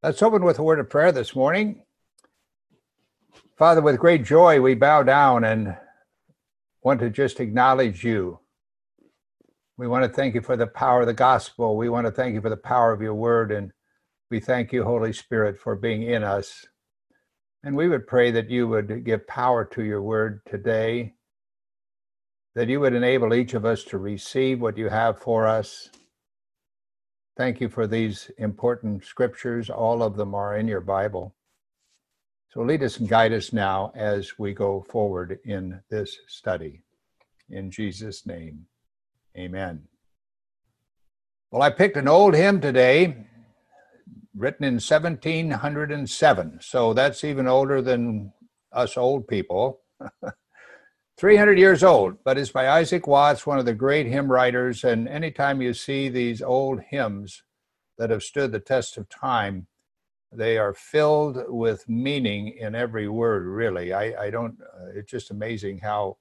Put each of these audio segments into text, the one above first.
Let's open with a word of prayer this morning. Father, with great joy, we bow down and want to just acknowledge you. We want to thank you for the power of the gospel. We want to thank you for the power of your word. And we thank you, Holy Spirit, for being in us. And we would pray that you would give power to your word today, that you would enable each of us to receive what you have for us. Thank you for these important scriptures. All of them are in your Bible. So lead us and guide us now as we go forward in this study. In Jesus' name, amen. Well, I picked an old hymn today, written in 1707. So that's even older than us old people. 300 years old, but it's by Isaac Watts, one of the great hymn writers. And anytime you see these old hymns that have stood the test of time, they are filled with meaning in every word, really. It's just amazing how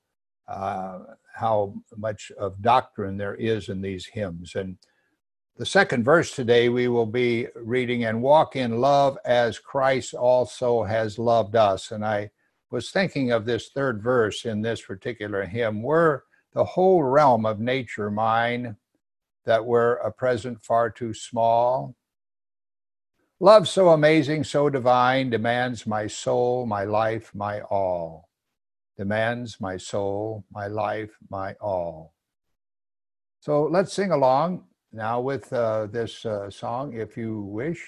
much of doctrine there is in these hymns. And the second verse today we will be reading, and walk in love as Christ also has loved us. And I was thinking of this third verse in this particular hymn. Were the whole realm of nature mine, that were a present far too small? Love so amazing, so divine, demands my soul, my life, my all. Demands my soul, my life, my all. So let's sing along now with this song, if you wish.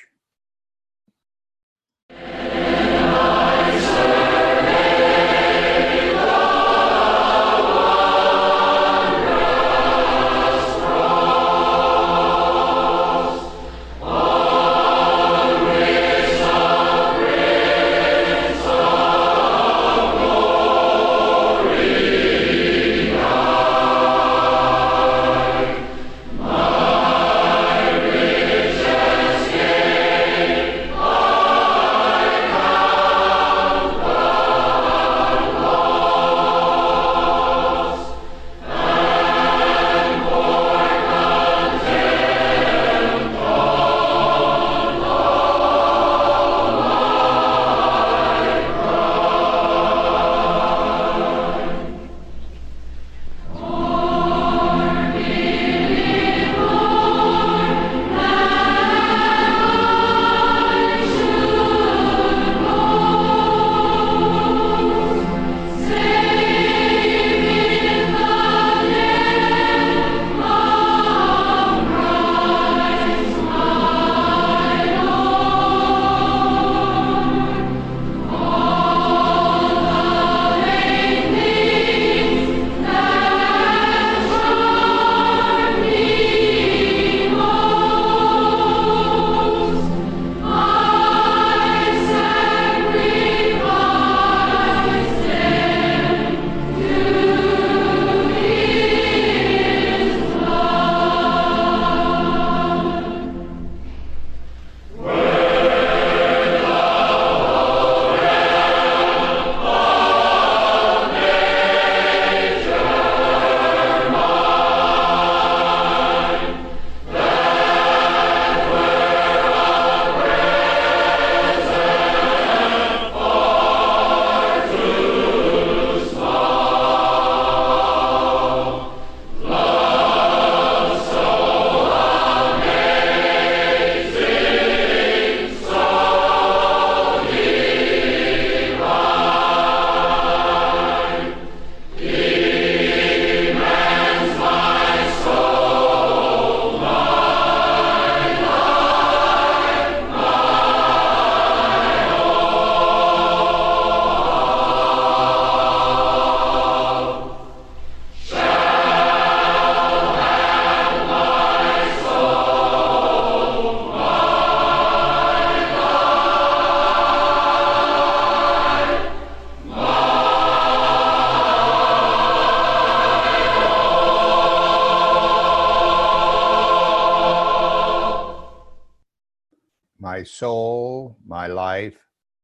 My soul, my life,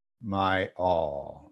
my all.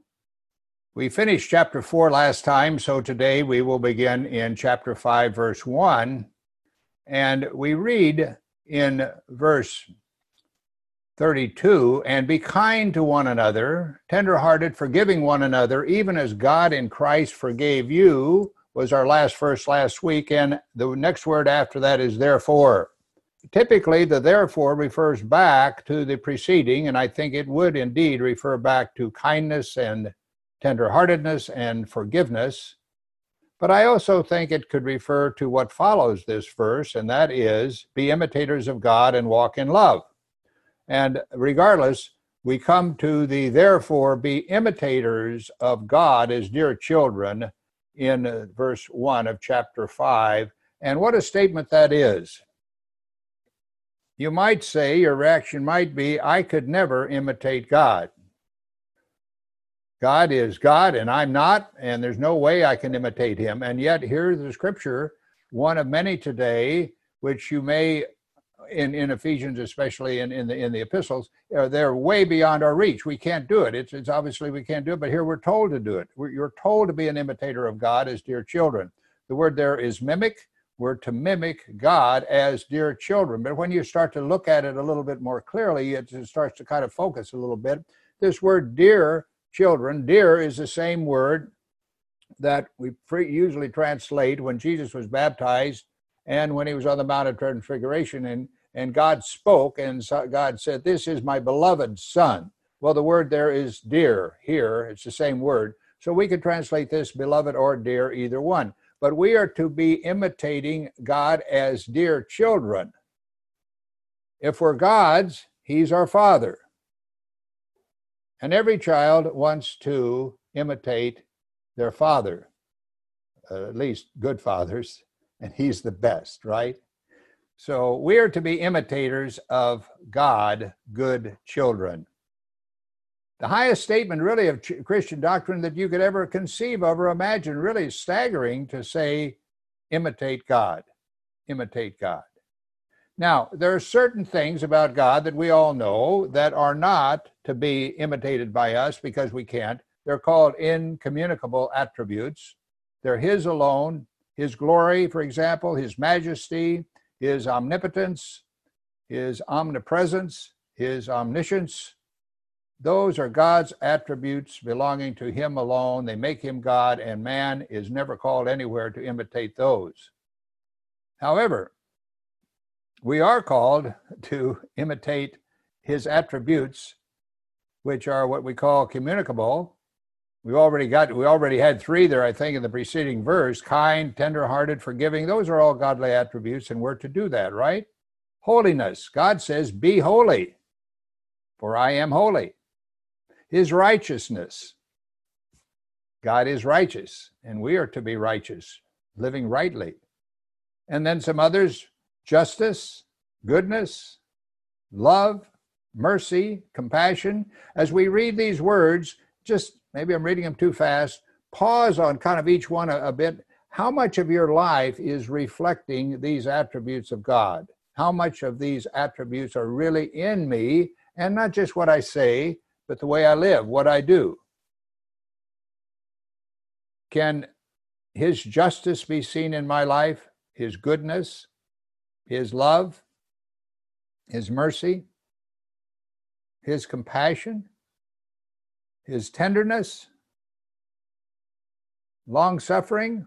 We finished chapter 4 last time, so today we will begin in chapter 5, verse 1. And we read in verse 32, and be kind to one another, tenderhearted, forgiving one another, even as God in Christ forgave you, was our last verse last week, and the next word after that is therefore. Typically, the therefore refers back to the preceding, and I think it would indeed refer back to kindness and tenderheartedness and forgiveness. But I also think it could refer to what follows this verse, and that is, be imitators of God and walk in love. And regardless, we come to the therefore be imitators of God as dear children in verse 1 of chapter 5. And what a statement that is. You might say, your reaction might be, I could never imitate God. God is God and I'm not, and there's no way I can imitate him. And yet here's the scripture, one of many today, which you may, in Ephesians, especially in the epistles, they're way beyond our reach. We can't do it. It's obviously we can't do it, but here we're told to do it. You're told to be an imitator of God as dear children. The word there is mimic. We're to mimic God as dear children. But when you start to look at it a little bit more clearly, it starts to kind of focus a little bit. This word dear children, dear is the same word that we usually translate when Jesus was baptized and when he was on the Mount of Transfiguration, and God spoke, and God said, this is my beloved son. Well, the word there is dear here. It's the same word. So we could translate this beloved or dear, either one. But we are to be imitating God as dear children. If we're God's, he's our Father. And every child wants to imitate their father, at least good fathers, and he's the best, right? So we are to be imitators of God, good children. The highest statement really of Christian doctrine that you could ever conceive of or imagine, really staggering to say, imitate God, imitate God. Now, there are certain things about God that we all know that are not to be imitated by us because we can't. They're called incommunicable attributes. They're his alone, his glory, for example, his majesty, his omnipotence, his omnipresence, his omniscience. Those are God's attributes belonging to him alone. They make him God, and man is never called anywhere to imitate those. However, we are called to imitate his attributes, which are what we call communicable. We already had three there, I think, in the preceding verse: kind, tenderhearted, forgiving. Those are all godly attributes, and we're to do that, right? Holiness. God says, be holy, for I am holy. His righteousness. God is righteous, and we are to be righteous, living rightly. And then some others: justice, goodness, love, mercy, compassion. As we read these words, just maybe I'm reading them too fast, pause on kind of each one a bit. How much of your life is reflecting these attributes of God? How much of these attributes are really in me, and not just what I say, but the way I live, what I do? Can his justice be seen in my life? His goodness, his love, his mercy, his compassion, his tenderness, long-suffering,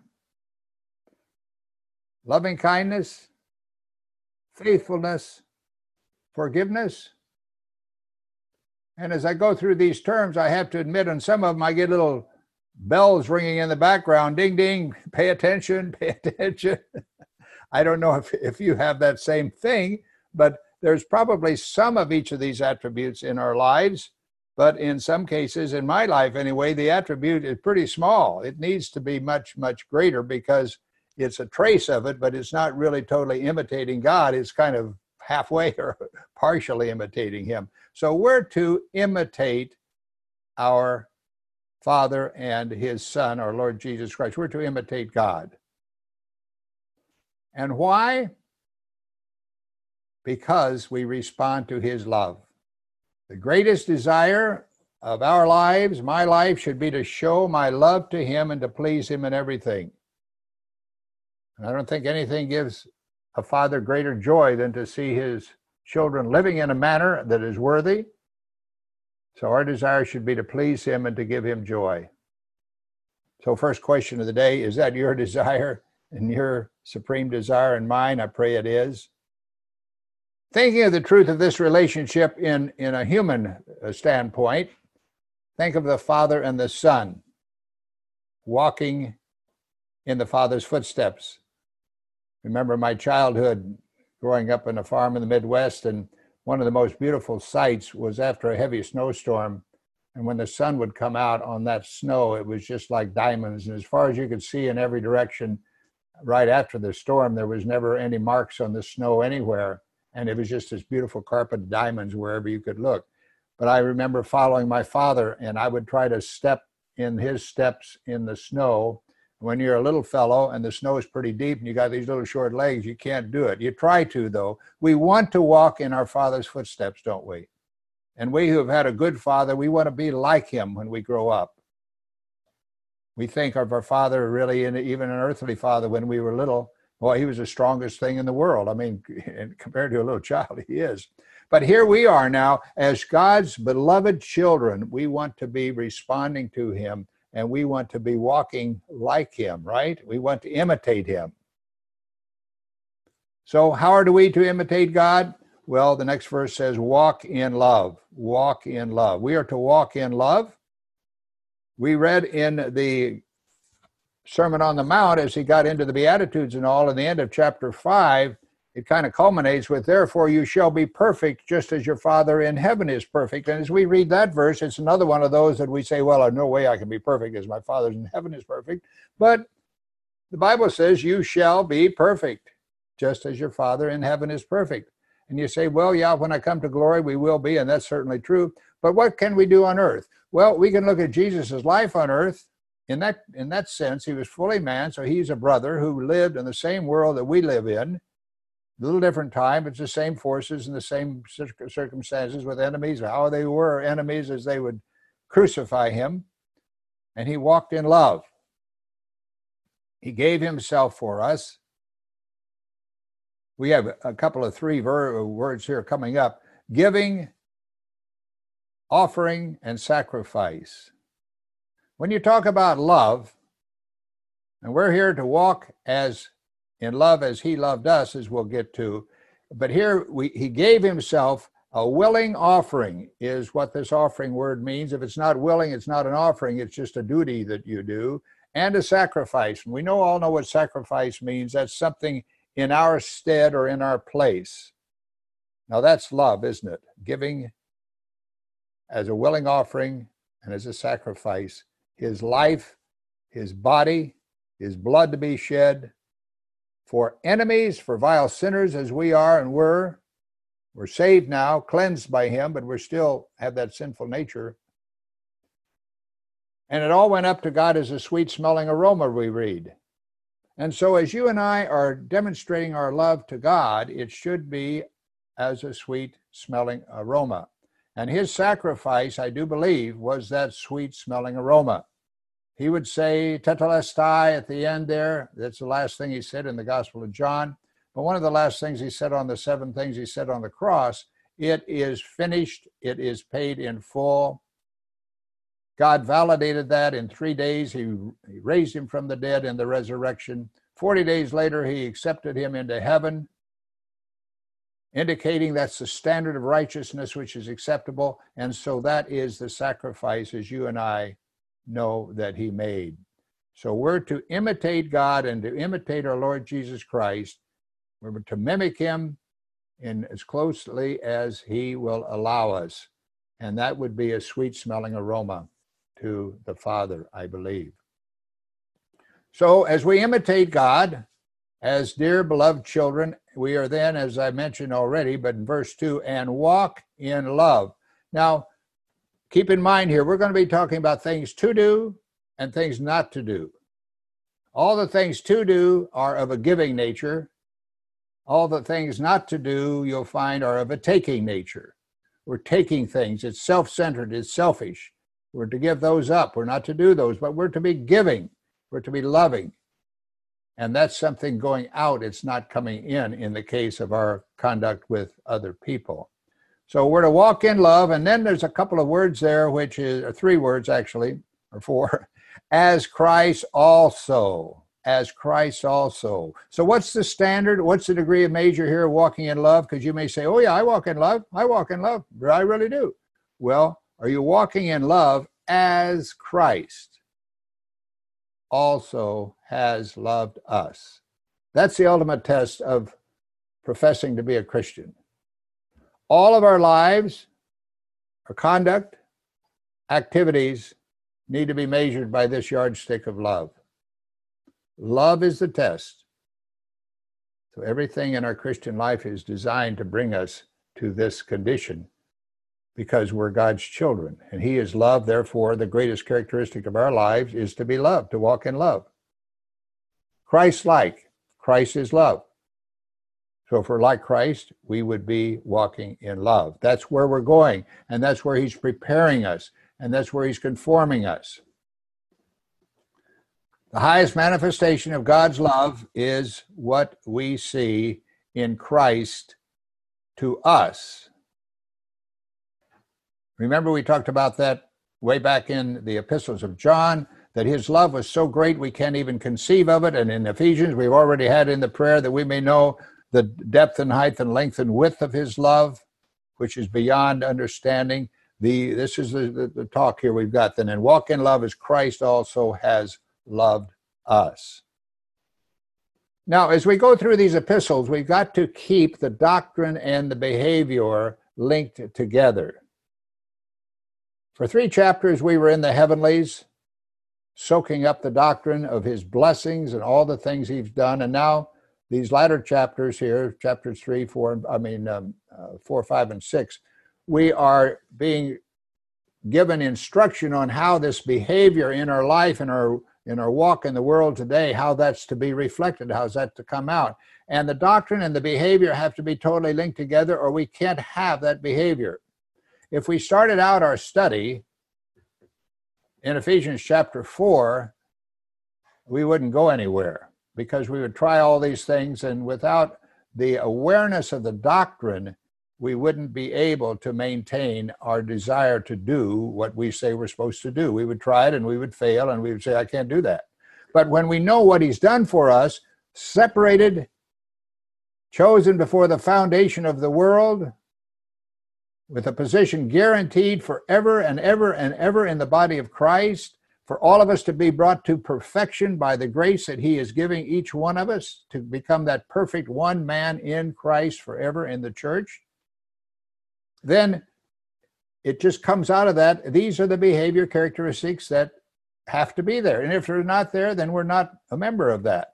loving kindness, faithfulness, forgiveness. And as I go through these terms, I have to admit, on some of them I get little bells ringing in the background. Ding, ding, pay attention, pay attention. I don't know if you have that same thing, but there's probably some of each of these attributes in our lives. But in some cases, in my life anyway, the attribute is pretty small. It needs to be much, much greater because it's a trace of it, but it's not really totally imitating God. It's kind of halfway or partially imitating him. So we're to imitate our Father and his Son, our Lord Jesus Christ. We're to imitate God. And why? Because we respond to his love. The greatest desire of our lives, my life, should be to show my love to him and to please him in everything. And I don't think anything gives a father greater joy than to see his children living in a manner that is worthy. So our desire should be to please him and to give him joy. So first question of the day, is that your desire and your supreme desire and mine? I pray it is. Thinking of the truth of this relationship in a human standpoint, think of the Father and the Son walking in the Father's footsteps. Remember my childhood growing up in a farm in the Midwest, and one of the most beautiful sights was after a heavy snowstorm. And when the sun would come out on that snow, it was just like diamonds. And as far as you could see in every direction, right after the storm, there was never any marks on the snow anywhere. And it was just this beautiful carpet of diamonds wherever you could look. But I remember following my father, and I would try to step in his steps in the snow. When you're a little fellow and the snow is pretty deep and you got these little short legs, you can't do it. You try to, though. We want to walk in our Father's footsteps, don't we? And we who have had a good father, we want to be like him when we grow up. We think of our father really, even an earthly father, when we were little, well, he was the strongest thing in the world. I mean, compared to a little child, he is. But here we are now, as God's beloved children, we want to be responding to him, and we want to be walking like him, right? We want to imitate him. So how are we to imitate God? Well, the next verse says, walk in love. Walk in love. We are to walk in love. We read in the Sermon on the Mount, as he got into the Beatitudes and all, in the end of chapter 5, it kind of culminates with, therefore you shall be perfect just as your Father in heaven is perfect. And as we read that verse, it's another one of those that we say, well, there's no way I can be perfect as my Father in heaven is perfect. But the Bible says you shall be perfect just as your Father in heaven is perfect. And you say, well, yeah, when I come to glory, we will be, and that's certainly true. But what can we do on earth? Well, we can look at Jesus' life on earth. In that sense, he was fully man, so he's a brother who lived in the same world that we live in. A little different time, it's the same forces and the same circumstances with enemies, how they were enemies as they would crucify him. And he walked in love. He gave himself for us. We have a couple of three words here coming up: giving, offering, and sacrifice. When you talk about love, and we're here to walk as in love as he loved us, as we'll get to, but here he gave himself. A willing offering is what this offering word means. If it's not willing, it's not an offering, it's just a duty that you do. And a sacrifice. And we all know what sacrifice means. That's something in our stead or in our place. Now that's love, isn't it? Giving as a willing offering and as a sacrifice. His life, his body, his blood to be shed for enemies, for vile sinners as we are and were. We're saved now, cleansed by him, but we still have that sinful nature. And it all went up to God as a sweet-smelling aroma, we read. And so as you and I are demonstrating our love to God, it should be as a sweet-smelling aroma. And his sacrifice, I do believe, was that sweet-smelling aroma. He would say, tetelestai at the end there. That's the last thing he said in the Gospel of John. But one of the last things he said on the 7 things he said on the cross, it is finished, it is paid in full. God validated that in 3 days. He raised him from the dead in the resurrection. 40 days later, he accepted him into heaven, indicating that's the standard of righteousness which is acceptable. And so that is the sacrifice, as you and I know, that he made. So we're to imitate God and to imitate our Lord Jesus Christ. We're to mimic him in as closely as he will allow us. And that would be a sweet-smelling aroma to the Father, I believe. So as we imitate God as dear beloved children, we are then, as I mentioned already, but in verse 2, and walk in love. Now, keep in mind here, we're going to be talking about things to do and things not to do. All the things to do are of a giving nature. All the things not to do, you'll find, are of a taking nature. We're taking things. It's self-centered. It's selfish. We're to give those up. We're not to do those, but we're to be giving. We're to be loving. And that's something going out. It's not coming in the case of our conduct with other people. So we're to walk in love. And then there's a couple of words there, which is, or 3 words actually, or 4, as Christ also. As Christ also. So what's the standard? What's the degree of measure here of walking in love? Because you may say, oh yeah, I walk in love. I walk in love. But I really do. Well, are you walking in love as Christ also has loved us? That's the ultimate test of professing to be a Christian. All of our lives, our conduct, activities need to be measured by this yardstick of love. Love is the test. So everything in our Christian life is designed to bring us to this condition because we're God's children. And He is love. Therefore, the greatest characteristic of our lives is to be loved, to walk in love. Christ-like. Christ is love. So if we're like Christ, we would be walking in love. That's where we're going. And that's where He's preparing us. And that's where He's conforming us. The highest manifestation of God's love is what we see in Christ to us. Remember, we talked about that way back in the epistles of John, that His love was so great we can't even conceive of it. And in Ephesians, we've already had in the prayer that we may know the depth and height and length and width of His love, which is beyond understanding. This is the talk here we've got then. And walk in love as Christ also has loved us. Now, as we go through these epistles, we've got to keep the doctrine and the behavior linked together. For 3 chapters, we were in the heavenlies, soaking up the doctrine of His blessings and all the things He's done. And now, these latter chapters here, chapters 3, 4, 5, and 6, we are being given instruction on how this behavior in our life and in our walk in the world today, how that's to be reflected, how's that to come out. And the doctrine and the behavior have to be totally linked together, or we can't have that behavior. If we started out our study in Ephesians chapter 4, we wouldn't go anywhere, because we would try all these things, and without the awareness of the doctrine, we wouldn't be able to maintain our desire to do what we say we're supposed to do. We would try it and we would fail and we would say, I can't do that. But when we know what He's done for us, separated, chosen before the foundation of the world, with a position guaranteed forever and ever and ever in the body of Christ, for all of us to be brought to perfection by the grace that He is giving each one of us to become that perfect one man in Christ forever in the church, then it just comes out of that. These are the behavior characteristics that have to be there. And if they're not there, then we're not a member of that.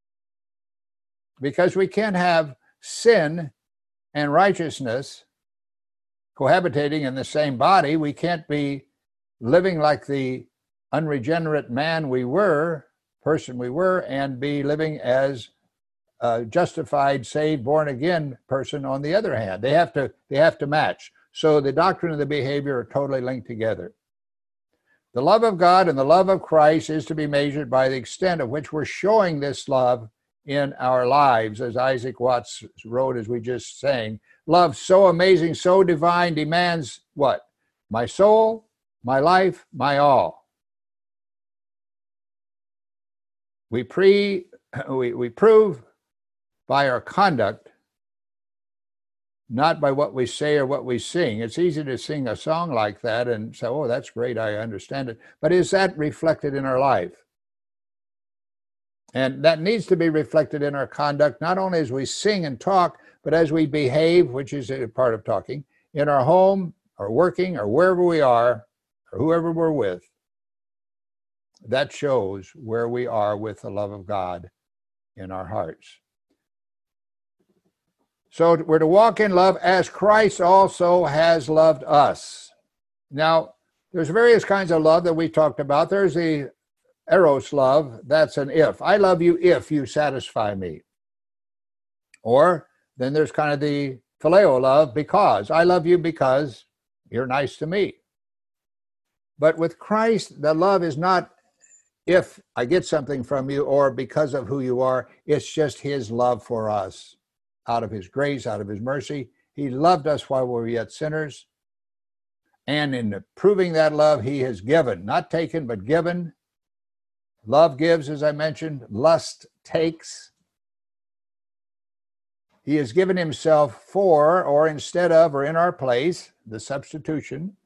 Because we can't have sin and righteousness cohabitating in the same body. We can't be living like the unregenerate man we were, person we were, and be living as a justified, saved, born again person on the other hand. They have to match. So the doctrine and the behavior are totally linked together. The love of God and the love of Christ is to be measured by the extent of which we're showing this love in our lives, as Isaac Watts wrote, as we just sang. Love so amazing, so divine, demands what? My soul, my life, my all. We prove by our conduct, not by what we say or what we sing. It's easy to sing a song like that and say, oh, that's great, I understand it. But is that reflected in our life? And that needs to be reflected in our conduct, not only as we sing and talk, but as we behave, which is a part of talking, in our home or working or wherever we are or whoever we're with. That shows where we are with the love of God in our hearts. So we're to walk in love as Christ also has loved us. Now, there's various kinds of love that we talked about. There's the eros love. That's an if. I love you if you satisfy me. Or then there's kind of the phileo love, because. I love you because you're nice to me. But with Christ, the love is not if I get something from you or because of who you are. It's just his love for us. Out of his grace, out of his mercy, he loved us while we were yet sinners. And in proving that love, he has given, not taken, but given. Love gives, as I mentioned. Lust takes. He has given himself for, or instead of, or in our place, the substitution.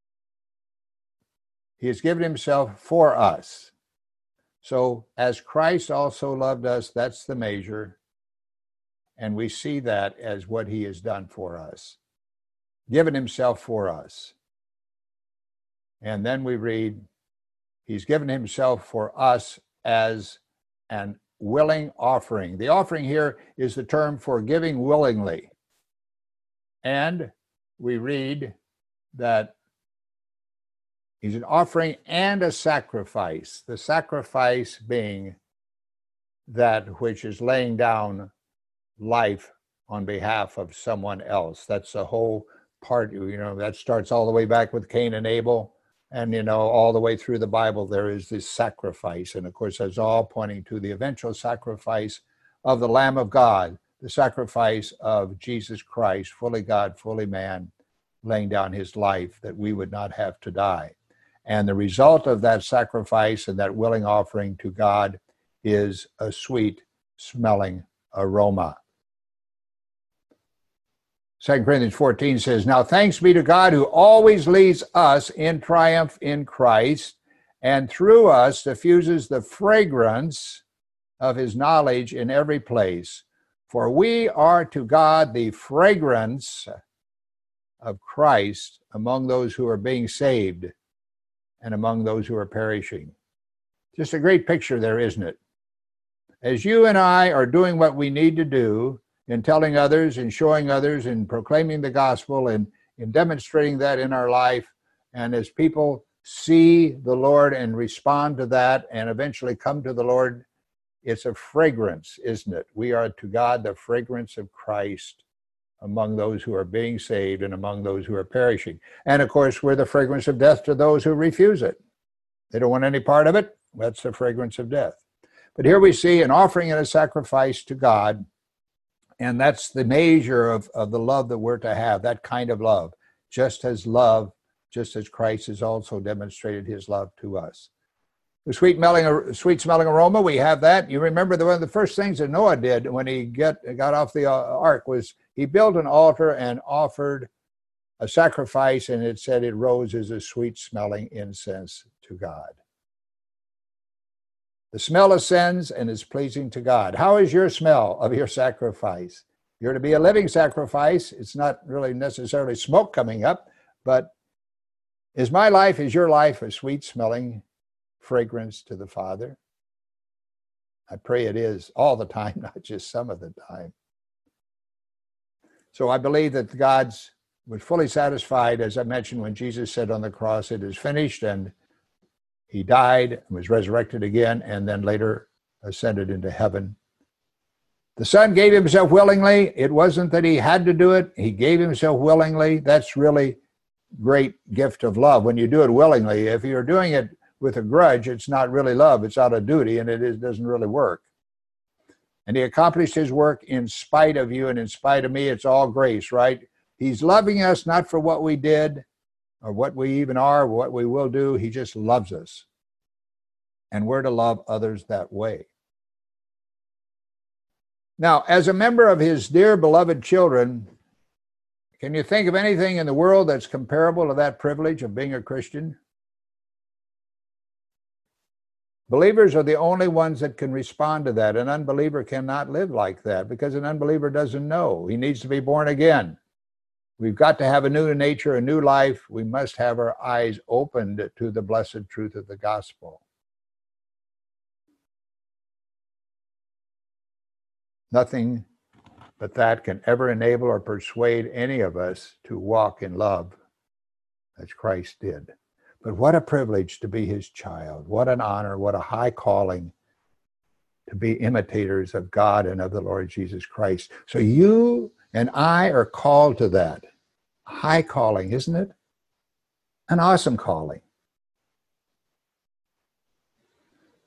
He has given himself for us. So as Christ also loved us, that's the measure. And we see that as what he has done for us. Given himself for us. And then we read, he's given himself for us as an willing offering. The offering here is the term for giving willingly. And we read that he's an offering and a sacrifice. The sacrifice being that which is laying down life on behalf of someone else. That's the whole part, that starts all the way back with Cain and Abel. And, all the way through the Bible, there is this sacrifice. And of course, that's all pointing to the eventual sacrifice of the Lamb of God, the sacrifice of Jesus Christ, fully God, fully man, laying down his life that we would not have to die. And the result of that sacrifice and that willing offering to God is a sweet smelling aroma. 2 Corinthians 14 says, now thanks be to God who always leads us in triumph in Christ, and through us diffuses the fragrance of his knowledge in every place. For we are to God the fragrance of Christ among those who are being saved and among those who are perishing. Just a great picture there, isn't it? As you and I are doing what we need to do in telling others and showing others and proclaiming the gospel and in demonstrating that in our life, and as people see the Lord and respond to that and eventually come to the Lord, it's a fragrance, isn't it? We are to God the fragrance of Christ among those who are being saved and among those who are perishing. And of course, we're the fragrance of death to those who refuse it. They don't want any part of it. That's the fragrance of death. But here we see an offering and a sacrifice to God. And that's the measure of the love that we're to have, that kind of love. Just as Christ has also demonstrated his love to us. The sweet smelling aroma, we have that. You remember one of the first things that Noah did when he got off the ark was he built an altar and offered a sacrifice, and it said it rose as a sweet smelling incense to God. The smell ascends and is pleasing to God. How is your smell of your sacrifice? You're to be a living sacrifice. It's not really necessarily smoke coming up, but is your life a sweet smelling fragrance to the Father? I pray it is all the time, not just some of the time. So I believe that God was fully satisfied, as I mentioned, when Jesus said on the cross, it is finished, and he died, was resurrected again, and then later ascended into heaven. The Son gave himself willingly. It wasn't that he had to do it. He gave himself willingly. That's really great gift of love when you do it willingly. If you're doing it with a grudge, it's not really love. It's out of duty, and it doesn't really work. And he accomplished his work in spite of you and in spite of me. It's all grace, right? He's loving us not for what we did, or what we even are, or what we will do. He just loves us. And we're to love others that way. Now, as a member of his dear beloved children, can you think of anything in the world that's comparable to that privilege of being a Christian? Believers are the only ones that can respond to that. An unbeliever cannot live like that because an unbeliever doesn't know. He needs to be born again. We've got to have a new nature, a new life. We must have our eyes opened to the blessed truth of the gospel. Nothing but that can ever enable or persuade any of us to walk in love as Christ did. But what a privilege to be his child. What an honor, what a high calling to be imitators of God and of the Lord Jesus Christ. So you and I are called to that. High calling, isn't it? An awesome calling.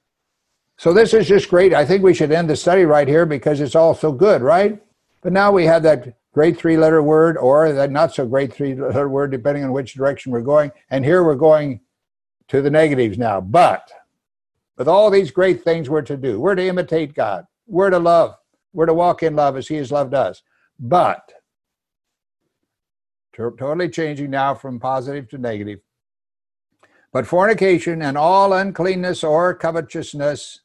So this is just great. I think we should end the study right here because it's all so good, right? But now we have that great three-letter word or that not so great three-letter word, depending on which direction we're going. And here we're going to the negatives now. But with all these great things we're to do, we're to imitate God, we're to love, we're to walk in love as he has loved us. But, totally changing now from positive to negative, but fornication and all uncleanness or covetousness,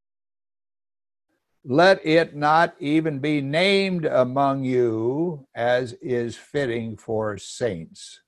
let it not even be named among you as is fitting for saints.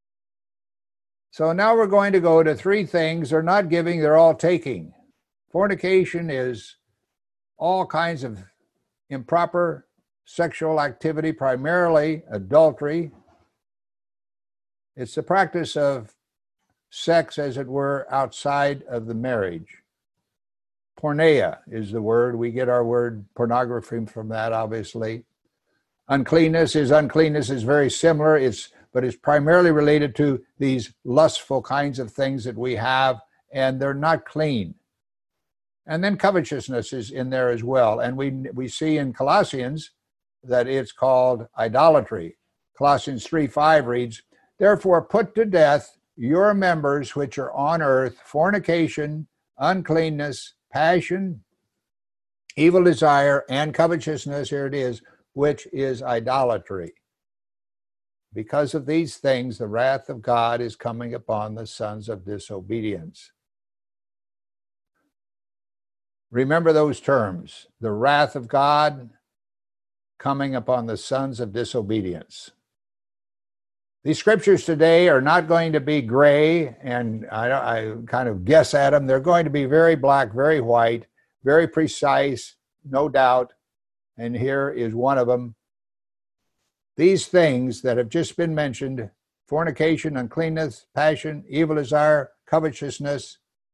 So now we're going to go to three things. They're not giving, they're all taking. Fornication is all kinds of improper sexual activity, primarily adultery. It's the practice of sex, as it were, outside of the marriage. Porneia is the word. We get our word pornography from that, obviously. Uncleanness is very similar, but it's primarily related to these lustful kinds of things that we have, and they're not clean. And then covetousness is in there as well. And we see in Colossians that it's called idolatry. Colossians 3:5 reads, therefore put to death your members which are on earth, fornication, uncleanness, passion, evil desire, and covetousness, here it is, which is idolatry. Because of these things, the wrath of God is coming upon the sons of disobedience. Remember those terms, the wrath of God coming upon the sons of disobedience. These scriptures today are not going to be gray, and I kind of guess at them. They're going to be very black, very white, very precise, no doubt. And here is one of them. These things that have just been mentioned, fornication, uncleanness, passion, evil desire, covetousness,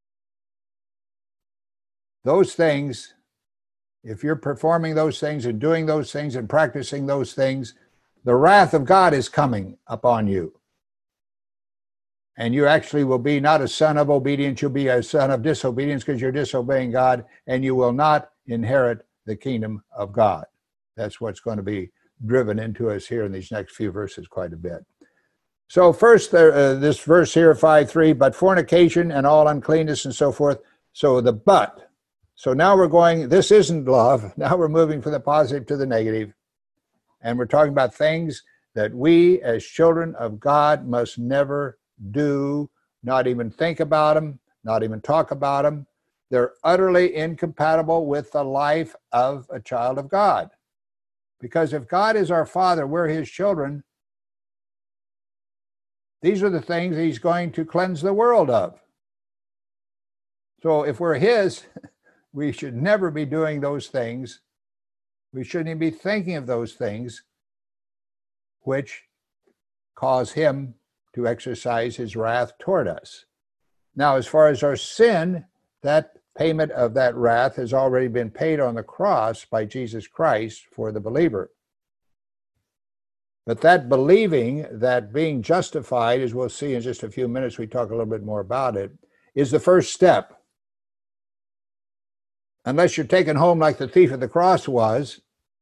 those things, if you're performing those things and doing those things and practicing those things, the wrath of God is coming upon you. And you actually will be not a son of obedience, you'll be a son of disobedience because you're disobeying God, and you will not inherit the kingdom of God. That's what's going to be driven into us here in these next few verses quite a bit. So first, this verse here, 5:3, but fornication and all uncleanness and so forth. So the but. So now we're going, this isn't love. Now we're moving from the positive to the negative. And we're talking about things that we as children of God must never do, not even think about them, not even talk about them. They're utterly incompatible with the life of a child of God. Because if God is our Father, we're his children, these are the things he's going to cleanse the world of. So if we're his, we should never be doing those things. We shouldn't even be thinking of those things which cause him to exercise his wrath toward us. Now, as far as our sin, that payment of that wrath has already been paid on the cross by Jesus Christ for the believer. But that believing, that being justified, as we'll see in just a few minutes, we talk a little bit more about it, is the first step. Unless you're taken home like the thief at the cross was,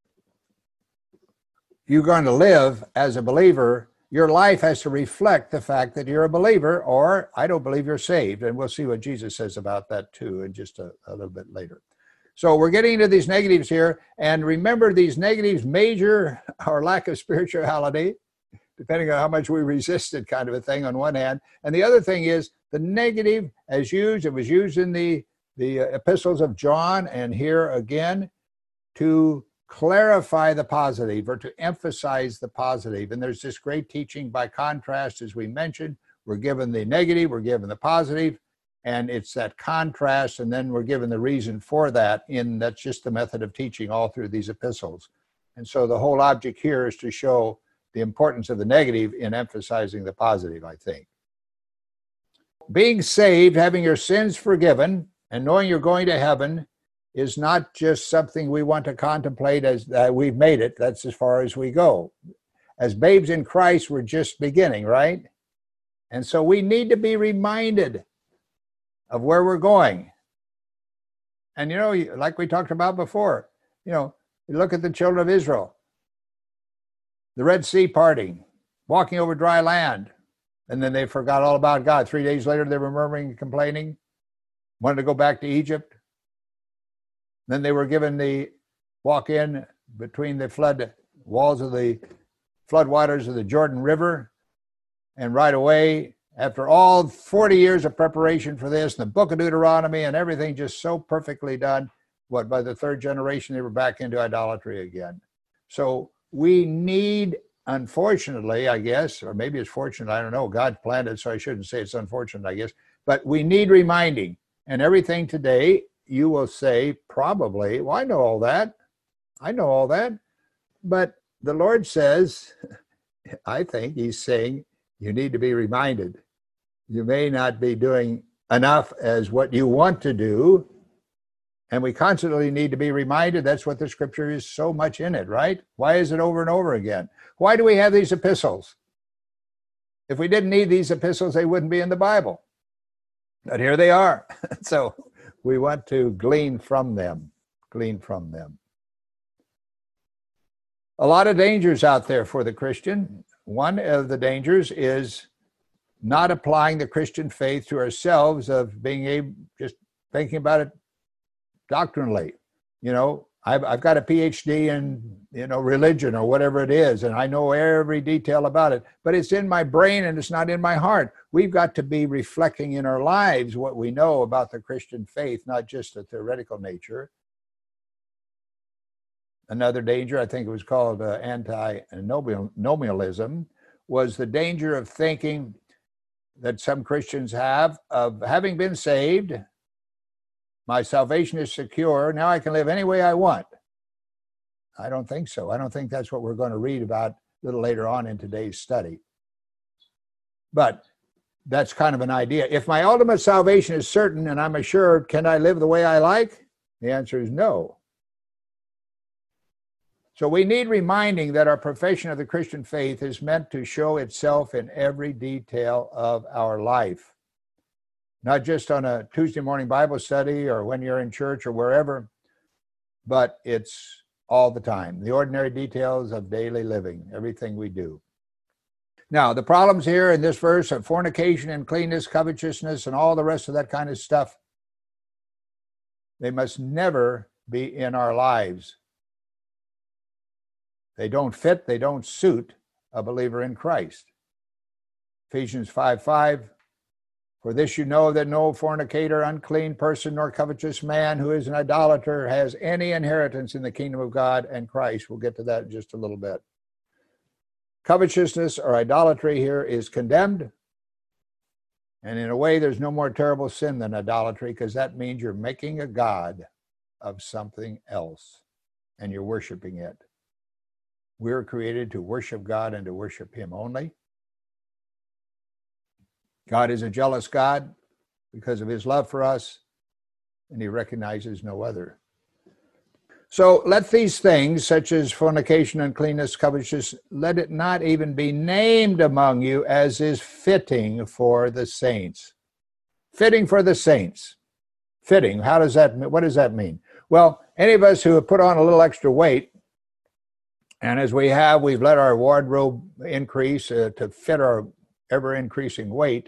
you're going to live as a believer. Your life has to reflect the fact that you're a believer, or I don't believe you're saved. And we'll see what Jesus says about that too in just a little bit later. So we're getting into these negatives here. And remember, these negatives measure our lack of spirituality, depending on how much we resisted, kind of a thing on one hand. And the other thing is the negative, as used, it was used in the epistles of John and here again, to clarify the positive or to emphasize the positive. And there's this great teaching by contrast, as we mentioned. We're given the negative, we're given the positive, and it's that contrast, and then we're given the reason for that. That's just the method of teaching all through these epistles. And so the whole object here is to show the importance of the negative in emphasizing the positive, I think. Being saved, having your sins forgiven, and knowing you're going to heaven is not just something we want to contemplate as we've made it. That's as far as we go. As babes in Christ, we're just beginning, right? And so we need to be reminded of where we're going. And, like we talked about before, you look at the children of Israel, the Red Sea parting, walking over dry land, and then they forgot all about God. 3 days later, they were murmuring and complaining, wanted to go back to Egypt. Then they were given the walk in between the flood walls of the floodwaters of the Jordan River. And right away, after all 40 years of preparation for this, and the book of Deuteronomy and everything just so perfectly done, by the third generation, they were back into idolatry again. So we need, unfortunately, I guess, or maybe it's fortunate, I don't know, God planned it, so I shouldn't say it's unfortunate, I guess, but we need reminding. And everything today, you will say probably, well, I know all that. But the Lord says, I think he's saying, you need to be reminded. You may not be doing enough as what you want to do. And we constantly need to be reminded. That's what the scripture is so much in it, right? Why is it over and over again? Why do we have these epistles? If we didn't need these epistles, they wouldn't be in the Bible. But here they are. So we want to glean from them. A lot of dangers out there for the Christian. One of the dangers is not applying the Christian faith to ourselves, of being able, just thinking about it doctrinally. I've got a PhD in, religion or whatever it is, and I know every detail about it, but it's in my brain and it's not in my heart. We've got to be reflecting in our lives what we know about the Christian faith, not just a theoretical nature. Another danger, I think it was called antinomianism, was the danger of thinking that some Christians have of having been saved, my salvation is secure, now I can live any way I want. I don't think so. I don't think that's what we're going to read about a little later on in today's study. But that's kind of an idea. If my ultimate salvation is certain and I'm assured, can I live the way I like? The answer is no. So we need reminding that our profession of the Christian faith is meant to show itself in every detail of our life. Not just on a Tuesday morning Bible study or when you're in church or wherever, but it's all the time. The ordinary details of daily living, everything we do. Now, the problems here in this verse of fornication, uncleanness, covetousness, and all the rest of that kind of stuff, they must never be in our lives. They don't fit, they don't suit a believer in Christ. Ephesians 5:5, for this you know that no fornicator, unclean person, nor covetous man who is an idolater has any inheritance in the kingdom of God and Christ. We'll get to that in just a little bit. Covetousness or idolatry here is condemned. And in a way, there's no more terrible sin than idolatry, because that means you're making a god of something else and you're worshiping it. We're created to worship God and to worship him only. God is a jealous God because of his love for us, and he recognizes no other. So let these things, such as fornication, uncleanness, covetousness, let it not even be named among you, as is fitting for the saints. Fitting for the saints. Fitting, what does that mean? Well, any of us who have put on a little extra weight, and as we've let our wardrobe increase to fit our ever-increasing weight.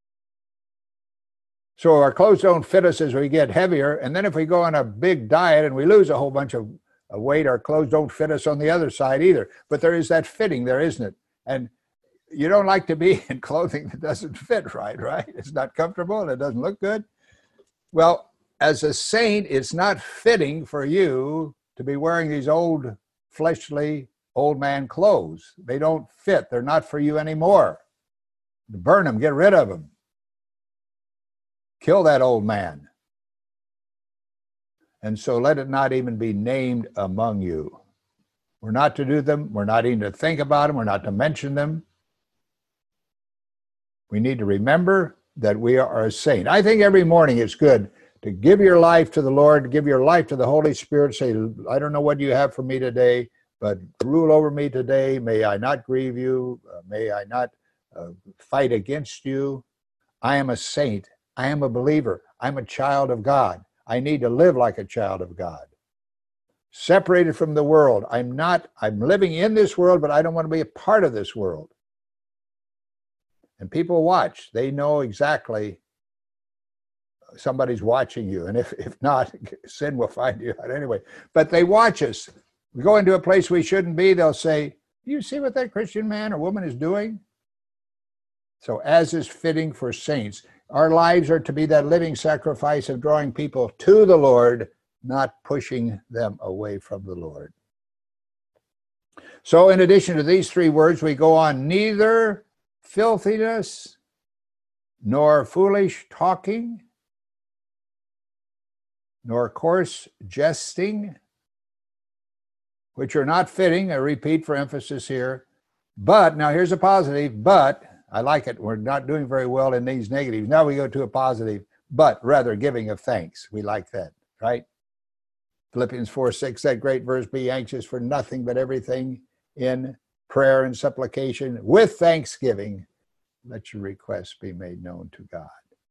So our clothes don't fit us as we get heavier. And then if we go on a big diet and we lose a whole bunch of weight, our clothes don't fit us on the other side either. But there is that fitting there, isn't it? And you don't like to be in clothing that doesn't fit right? It's not comfortable and it doesn't look good. Well, as a saint, it's not fitting for you to be wearing these old fleshly old man clothes. They don't fit. They're not for you anymore. Burn them, get rid of them. Kill that old man. And so let it not even be named among you. We're not to do them. We're not even to think about them. We're not to mention them. We need to remember that we are a saint. I think every morning it's good to give your life to the Lord, give your life to the Holy Spirit. Say, I don't know what you have for me today, but rule over me today. May I not grieve you. May I not fight against you. I am a saint. I am a believer. I'm a child of God. I need to live like a child of God. Separated from the world. I'm living in this world, but I don't want to be a part of this world. And people watch. They know exactly somebody's watching you. And if not, sin will find you out anyway. But they watch us. We go into a place we shouldn't be, they'll say, "Do you see what that Christian man or woman is doing?" So as is fitting for saints, our lives are to be that living sacrifice of drawing people to the Lord, not pushing them away from the Lord. So in addition to these three words, we go on, neither filthiness nor foolish talking, nor coarse jesting, which are not fitting, I repeat for emphasis here. But, now here's a positive, but, I like it, we're not doing very well in these negatives. Now we go to a positive, but rather giving of thanks. We like that, right? Philippians 4:6, that great verse, be anxious for nothing but everything in prayer and supplication with thanksgiving. Let your requests be made known to God.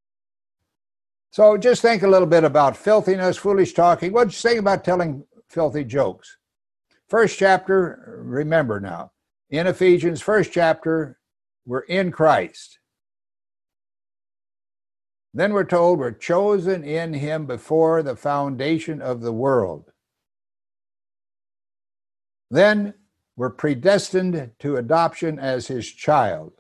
So just think a little bit about filthiness, foolish talking. What do you think about telling filthy jokes? First chapter, remember now, in Ephesians, first chapter, we're in Christ. Then we're told we're chosen in him before the foundation of the world. Then we're predestined to adoption as his child.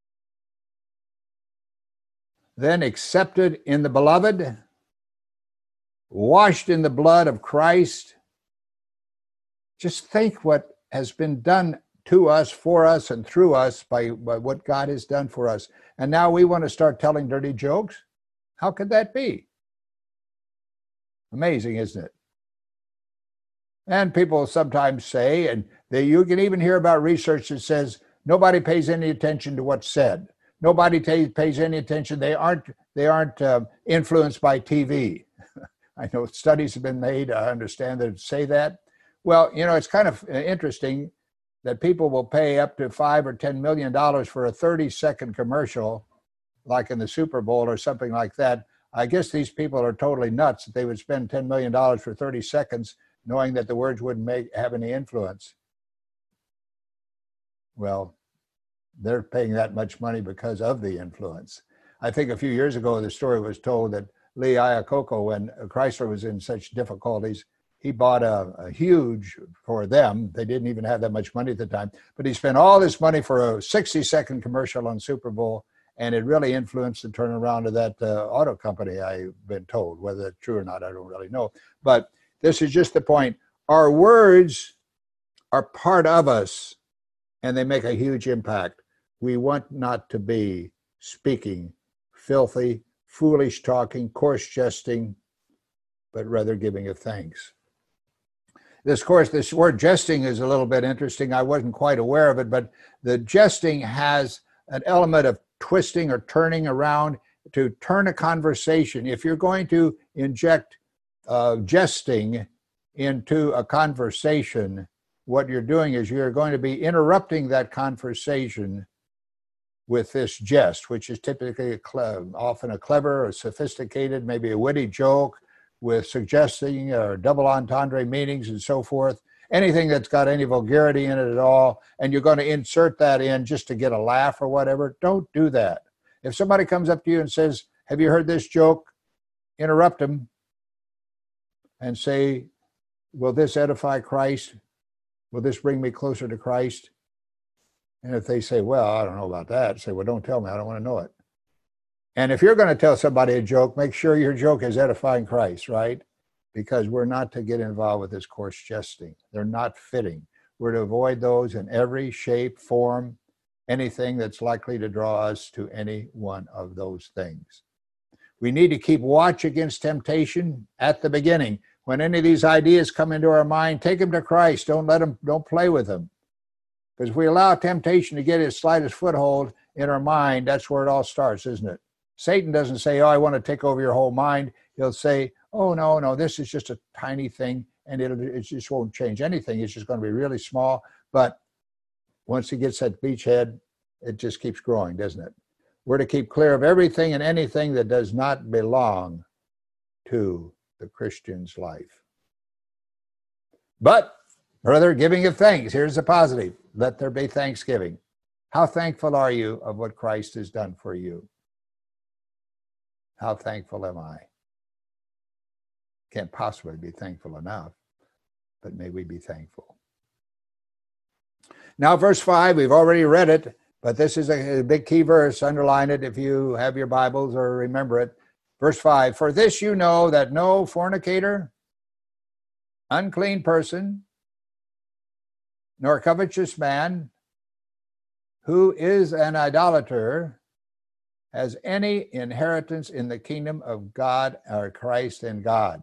Then accepted in the beloved, washed in the blood of Christ. Just think what has been done to us, for us, and through us by what God has done for us. And now we want to start telling dirty jokes? How could that be? Amazing, isn't it? And people sometimes say, and you can even hear about research that says nobody pays any attention to what's said. Nobody pays any attention. They aren't influenced by TV. I know studies have been made, I understand, that say that. Well, it's kind of interesting that people will pay up to $5 or $10 million for a 30-second commercial, like in the Super Bowl or something like that. I guess these people are totally nuts that they would spend $10 million for 30 seconds knowing that the words wouldn't have any influence. Well, they're paying that much money because of the influence. I think a few years ago, the story was told that Lee Iacocca, when Chrysler was in such difficulties, he bought a huge, for them, they didn't even have that much money at the time, but he spent all this money for a 60-second commercial on Super Bowl, and it really influenced the turnaround of that auto company, I've been told. Whether that's true or not, I don't really know. But this is just the point. Our words are part of us, and they make a huge impact. We want not to be speaking filthy, foolish talking, coarse jesting, but rather giving of thanks. This word jesting is a little bit interesting. I wasn't quite aware of it, but the jesting has an element of twisting or turning around to turn a conversation. If you're going to inject jesting into a conversation, what you're doing is you're going to be interrupting that conversation with this jest, which is typically often a clever or sophisticated, maybe a witty joke, with suggesting or double entendre meanings and so forth, anything that's got any vulgarity in it at all, and you're going to insert that in just to get a laugh or whatever, don't do that. If somebody comes up to you and says, "Have you heard this joke?" interrupt them and say, "Will this edify Christ? Will this bring me closer to Christ?" And if they say, "Well, I don't know about that," say, "Well, don't tell me, I don't want to know it." And if you're going to tell somebody a joke, make sure your joke is edifying Christ, right? Because we're not to get involved with this coarse jesting. They're not fitting. We're to avoid those in every shape, form, anything that's likely to draw us to any one of those things. We need to keep watch against temptation at the beginning. When any of these ideas come into our mind, take them to Christ. Don't play with them. Because if we allow temptation to get its slightest foothold in our mind, that's where it all starts, isn't it? Satan doesn't say, "Oh, I want to take over your whole mind." He'll say, "Oh, no, this is just a tiny thing, and it just won't change anything. It's just going to be really small." But once he gets that beachhead, it just keeps growing, doesn't it? We're to keep clear of everything and anything that does not belong to the Christian's life. But, brother, giving of thanks. Here's the positive. Let there be thanksgiving. How thankful are you of what Christ has done for you? How thankful am I? Can't possibly be thankful enough, but may we be thankful. Now, verse 5, we've already read it, but this is a big key verse. Underline it if you have your Bibles or remember it. Verse 5, for this you know that no fornicator, unclean person, nor covetous man, who is an idolater, has any inheritance in the kingdom of God, or Christ and God.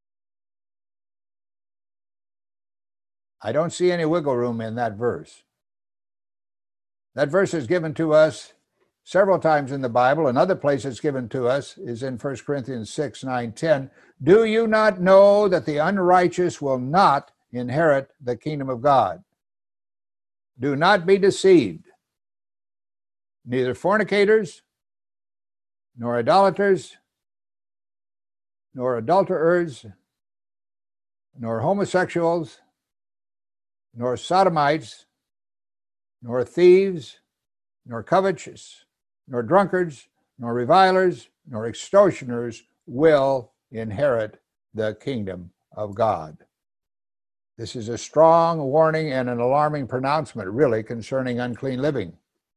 I don't see any wiggle room in that verse. That verse is given to us several times in the Bible. Another place it's given to us is in 1 Corinthians 6, 9, 10. Do you not know that the unrighteous will not inherit the kingdom of God? Do not be deceived. Neither fornicators, nor idolaters, nor adulterers, nor homosexuals, nor sodomites, nor thieves, nor covetous, nor drunkards, nor revilers, nor extortioners will inherit the kingdom of God. This is a strong warning and an alarming pronouncement, really, concerning unclean living.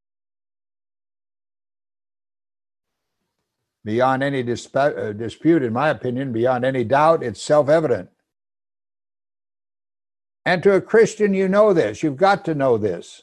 Beyond any dispute, in my opinion, beyond any doubt, it's self-evident. And to a Christian, you know this. You've got to know this.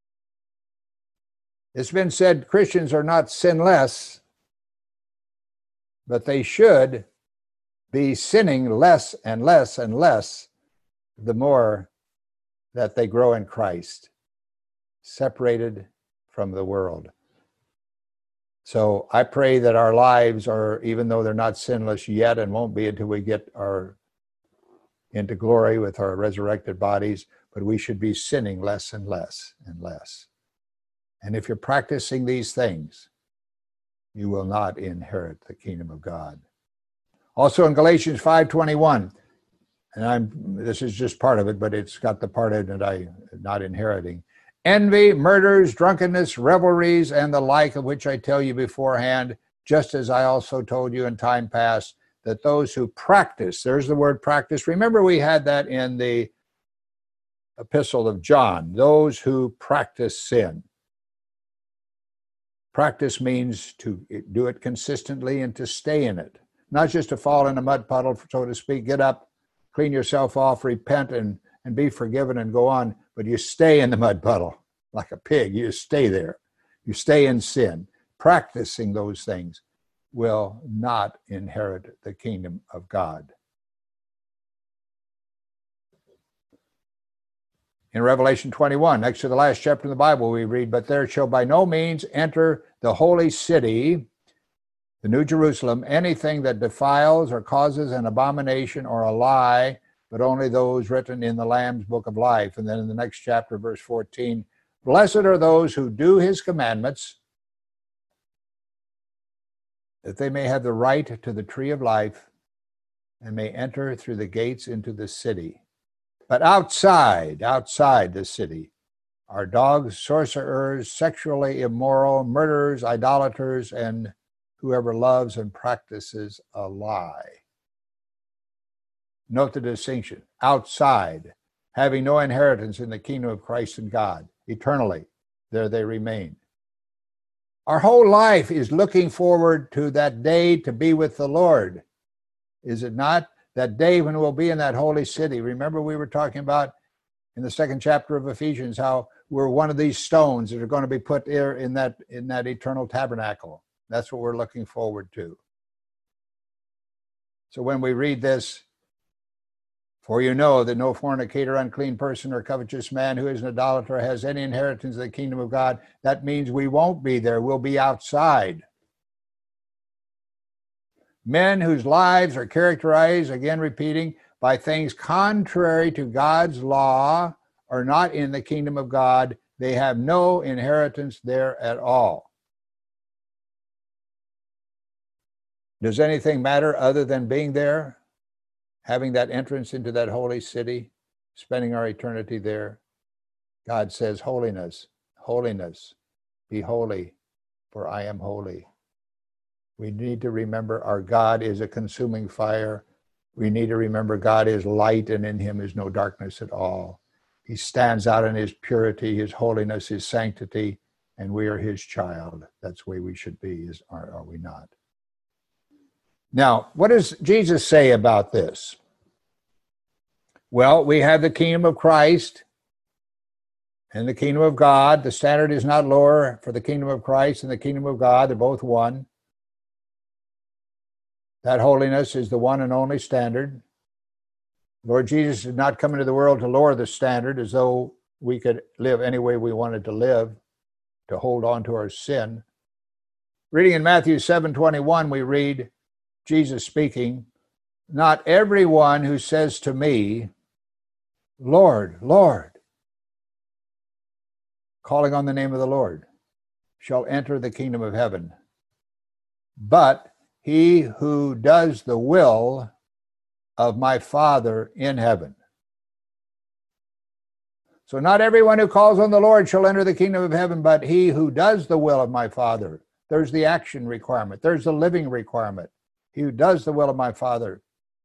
It's been said Christians are not sinless, but they should be sinning less and less and less the more that they grow in Christ, separated from the world. So I pray that our lives are, even though they're not sinless yet and won't be until we get into glory with our resurrected bodies, but we should be sinning less and less and less. And if you're practicing these things, you will not inherit the kingdom of God. Also in Galatians 5:21, and this is just part of it, but it's got the part in it I'm not inheriting. Envy, murders, drunkenness, revelries, and the like, of which I tell you beforehand, just as I also told you in time past, that those who practice, there's the word practice. Remember we had that in the epistle of John, those who practice sin. Practice means to do it consistently and to stay in it, not just to fall in a mud puddle, so to speak, get up, clean yourself off, repent, and be forgiven and go on, but you stay in the mud puddle like a pig. You stay there. You stay in sin. Practicing those things will not inherit the kingdom of God. In Revelation 21, next to the last chapter of the Bible, we read, but there shall by no means enter the holy city, the New Jerusalem, anything that defiles or causes an abomination or a lie, but only those written in the Lamb's book of life. And then in the next chapter, verse 14, blessed are those who do his commandments, that they may have the right to the tree of life and may enter through the gates into the city. But outside the city are dogs, sorcerers, sexually immoral, murderers, idolaters, and whoever loves and practices a lie. Note the distinction. Outside, having no inheritance in the kingdom of Christ and God. Eternally, there they remain. Our whole life is looking forward to that day to be with the Lord. Is it not? That day when we'll be in that holy city. Remember we were talking about in the second chapter of Ephesians how we're one of these stones that are going to be put there in that eternal tabernacle. That's what we're looking forward to. So when we read this, for you know that no fornicator, unclean person, or covetous man who is an idolater has any inheritance in the kingdom of God, that means we won't be there. We'll be outside. Men whose lives are characterized, again repeating, by things contrary to God's law are not in the kingdom of God. They have no inheritance there at all. Does anything matter other than being there? having that entrance into that holy city, spending our eternity there, God says, holiness, holiness, be holy, for I am holy. We need to remember our God is a consuming fire. We need to remember God is light, and in him is no darkness at all. He stands out in his purity, his holiness, his sanctity, and we are his child. That's the way we should be, are we not? Now, what does Jesus say about this? Well, we have the kingdom of Christ and the kingdom of God. The standard is not lower for the kingdom of Christ and the kingdom of God. They're both one. That holiness is the one and only standard. Lord Jesus did not come into the world to lower the standard as though we could live any way we wanted to live, to hold on to our sin. Reading in Matthew 7:21, we read Jesus speaking, "Not everyone who says to me, 'Lord, Lord,' calling on the name of the Lord, shall enter the kingdom of heaven, but he who does the will of my Father in heaven." So not everyone who calls on the Lord shall enter the kingdom of heaven, but he who does the will of my Father. There's the action requirement. There's the living requirement. He who does the will of my Father.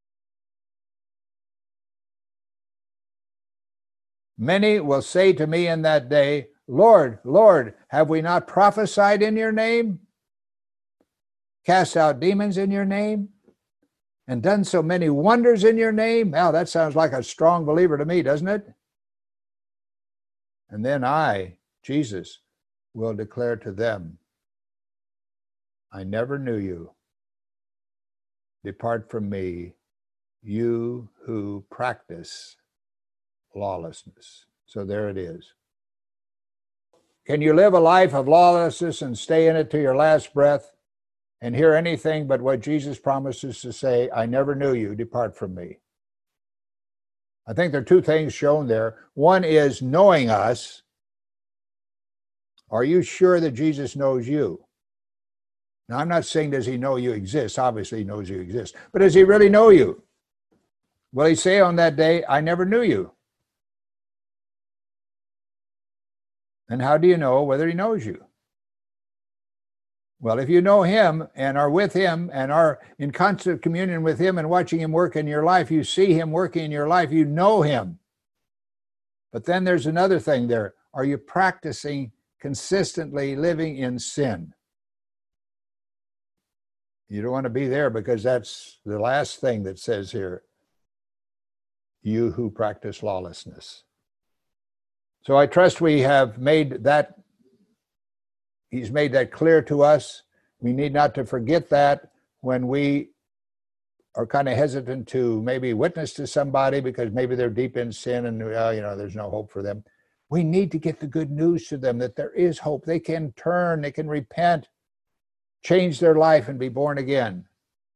Many will say to me in that day, "Lord, Lord, have we not prophesied in your name, cast out demons in your name, and done so many wonders in your name?" Now, that sounds like a strong believer to me, doesn't it? And then I, Jesus, will declare to them, "I never knew you. Depart from me, you who practice lawlessness." So there it is. Can you live a life of lawlessness and stay in it to your last breath and hear anything but what Jesus promises to say, "I never knew you, depart from me"? I think there are two things shown there. One is knowing us. Are you sure that Jesus knows you? Now, I'm not saying does he know you exist. Obviously, he knows you exist. But does he really know you? Will he say on that day, "I never knew you"? And how do you know whether he knows you? Well, if you know him and are with him and are in constant communion with him and watching him work in your life, you see him working in your life, you know him. But then there's another thing there. Are you practicing consistently living in sin? You don't want to be there, because that's the last thing that says here, "You who practice lawlessness." So I trust we have made that, he's made that clear to us. We need not to forget that when we are kind of hesitant to maybe witness to somebody because maybe they're deep in sin and there's no hope for them. We need to get the good news to them that there is hope. They can turn, they can repent, change their life, and be born again.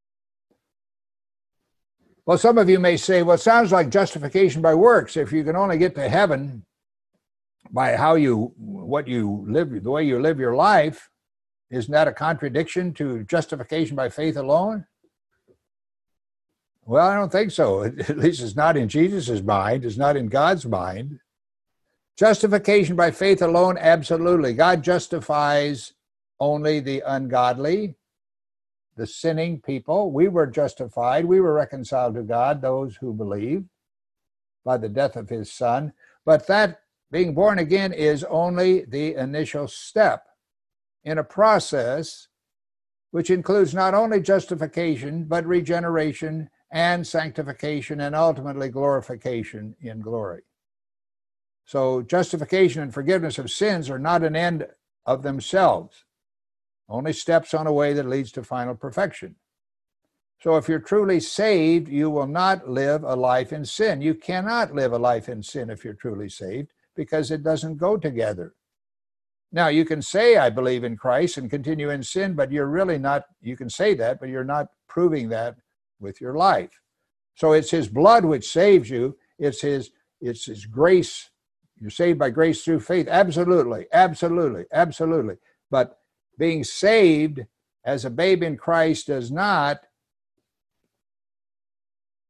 Well, some of you may say, well, it sounds like justification by works. If you can only get to heaven by what you live, the way you live your life, isn't that a contradiction to justification by faith alone? Well, I don't think so. At least it's not in Jesus' mind. It's not in God's mind. Justification by faith alone, absolutely. God justifies only the ungodly, the sinning people. We were justified. We were reconciled to God, those who believe, by the death of his Son. But that being born again is only the initial step in a process which includes not only justification, but regeneration and sanctification and ultimately glorification in glory. So justification and forgiveness of sins are not an end of themselves, only steps on a way that leads to final perfection. So if you're truly saved, you will not live a life in sin. You cannot live a life in sin if you're truly saved, because it doesn't go together. Now, you can say, "I believe in Christ," and continue in sin, but you're really not, you can say that, but you're not proving that with your life. So it's his blood which saves you. It's his grace. You're saved by grace through faith. Absolutely, absolutely, absolutely. But being saved as a babe in Christ does not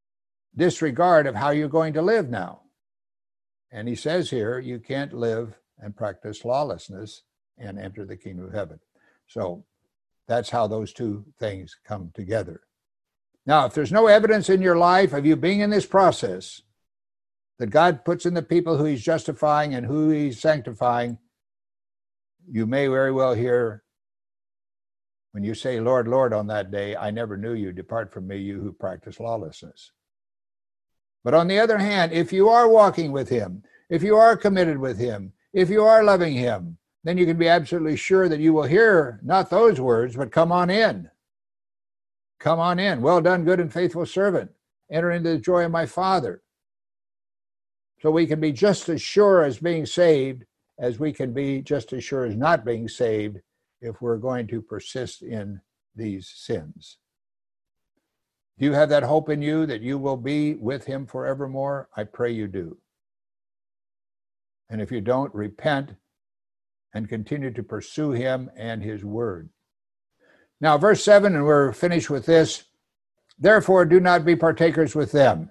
disregard of how you're going to live now. And he says here, you can't live and practice lawlessness and enter the kingdom of heaven. So that's how those two things come together. Now, if there's no evidence in your life of you being in this process that God puts in the people who he's justifying and who he's sanctifying, you may very well hear when you say, Lord, Lord, on that day, I never knew you. Depart from me, you who practice lawlessness. But on the other hand, if you are walking with him, if you are committed with him, if you are loving him, then you can be absolutely sure that you will hear not those words, but come on in. Come on in. Well done, good and faithful servant. Enter into the joy of my Father. So we can be just as sure as being saved as we can be just as sure as not being saved if we're going to persist in these sins. Do you have that hope in you that you will be with him forevermore? I pray you do. And if you don't, repent and continue to pursue him and his word. Now, verse 7, and we're finished with this. Therefore, do not be partakers with them.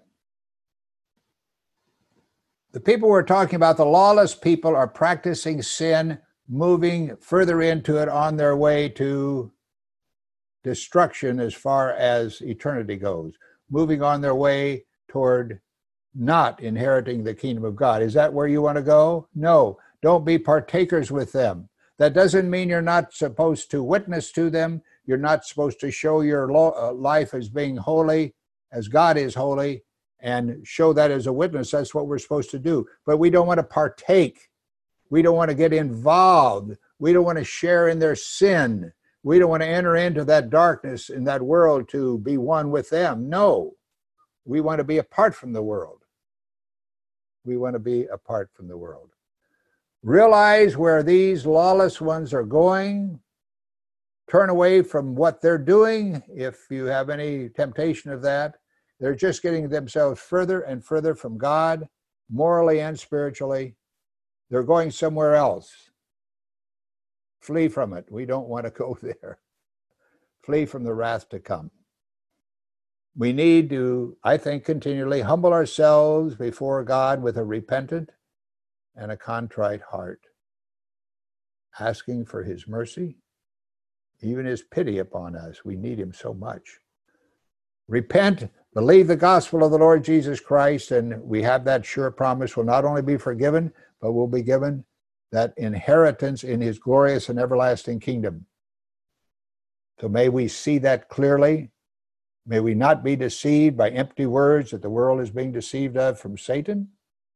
The people we're talking about, the lawless people, are practicing sin, moving further into it on their way to destruction as far as eternity goes, moving on their way toward not inheriting the kingdom of God. Is that where you want to go? No, don't be partakers with them. That doesn't mean you're not supposed to witness to them. You're not supposed to show your life as being holy, as God is holy, and show that as a witness. That's what we're supposed to do. But we don't want to partake. We don't want to get involved. We don't want to share in their sin. We don't want to enter into that darkness in that world to be one with them. No, we want to be apart from the world. We want to be apart from the world. Realize where these lawless ones are going. Turn away from what they're doing if you have any temptation of that. They're just getting themselves further and further from God, morally and spiritually. They're going somewhere else. Flee from it. We don't want to go there. Flee from the wrath to come. We need to, I think, continually humble ourselves before God with a repentant and a contrite heart, asking for his mercy, even his pity upon us. We need him so much. Repent, believe the gospel of the Lord Jesus Christ, and we have that sure promise. We'll not only be forgiven, but we'll be given that inheritance in his glorious and everlasting kingdom. So may we see that clearly. May we not be deceived by empty words that the world is being deceived of from Satan.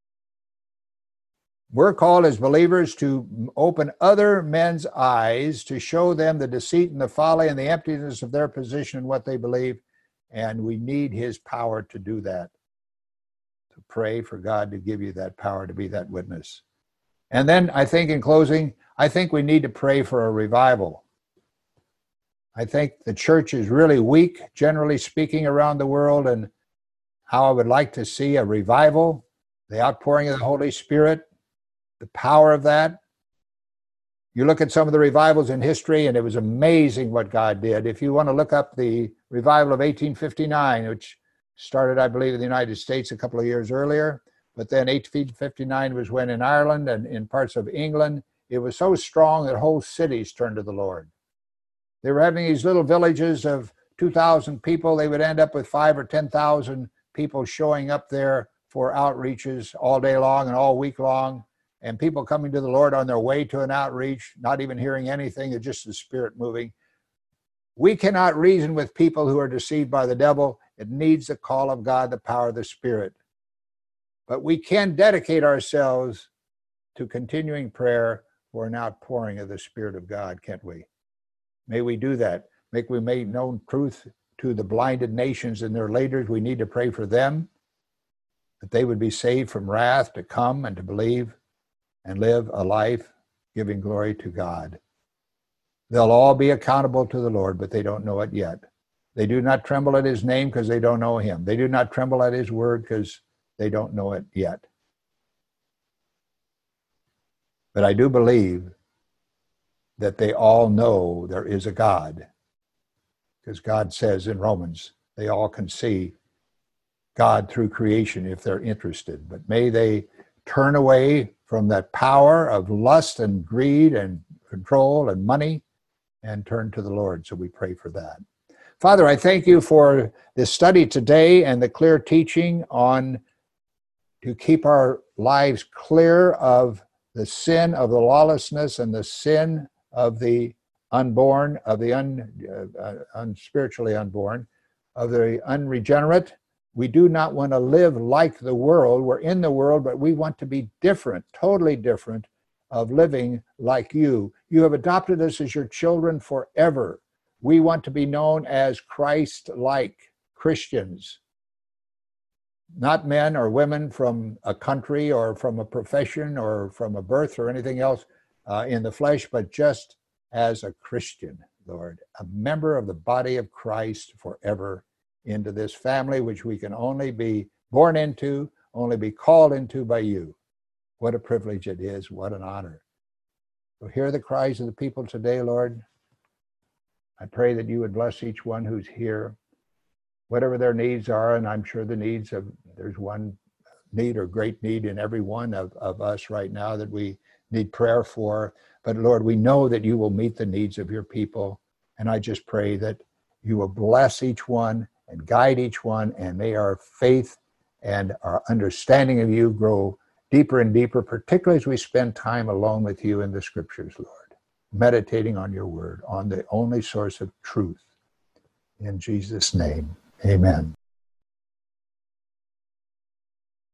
We're called as believers to open other men's eyes, to show them the deceit and the folly and the emptiness of their position and what they believe. And we need his power to do that. To pray for God to give you that power to be that witness. And then I think in closing, I think we need to pray for a revival. I think the church is really weak, generally speaking, around the world, and how I would like to see a revival, the outpouring of the Holy Spirit, the power of that. You look at some of the revivals in history, and it was amazing what God did. If you want to look up the revival of 1859, which started, I believe, in the United States a couple of years earlier, but then 1859 was when in Ireland and in parts of England, it was so strong that whole cities turned to the Lord. They were having these little villages of 2,000 people. They would end up with 5,000 or 10,000 people showing up there for outreaches all day long and all week long, and people coming to the Lord on their way to an outreach, not even hearing anything, it's just the Spirit moving. We cannot reason with people who are deceived by the devil. It needs the call of God, the power of the Spirit. But we can dedicate ourselves to continuing prayer for an outpouring of the Spirit of God, can't we? May we do that. May we make known truth to the blinded nations and their leaders. We need to pray for them, that they would be saved from wrath to come and to believe and live a life giving glory to God. They'll all be accountable to the Lord, but they don't know it yet. They do not tremble at his name because they don't know him. They do not tremble at his word because they don't know it yet. But I do believe that they all know there is a God, because God says in Romans, they all can see God through creation if they're interested. But may they turn away from that power of lust and greed and control and money and turn to the Lord. So we pray for that. Father, I thank you for this study today and the clear teaching on to keep our lives clear of the sin of the lawlessness and the sin of the unborn, of the unspiritually unborn, of the unregenerate. We do not want to live like the world. We're in the world, but we want to be different, totally different of living like you. You have adopted us as your children forever. We want to be known as Christ-like Christians, not men or women from a country or from a profession or from a birth or anything else in the flesh, but just as a Christian, Lord, a member of the body of Christ forever into this family, which we can only be born into, only be called into by you. What a privilege it is. What an honor. So hear the cries of the people today, Lord. I pray that you would bless each one who's here, whatever their needs are, and I'm sure the needs of, there's one need or great need in every one of us right now that we need prayer for. But Lord, we know that you will meet the needs of your people. And I just pray that you will bless each one and guide each one, and may our faith and our understanding of you grow deeper and deeper, particularly as we spend time alone with you in the scriptures, Lord, meditating on your word, on the only source of truth. In Jesus' name, amen.